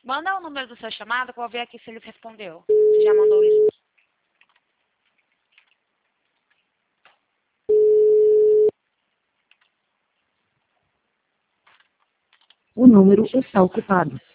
Manda o número do seu chamado que eu vou ver aqui se ele respondeu. Se já mandou o link. O número está ocupado.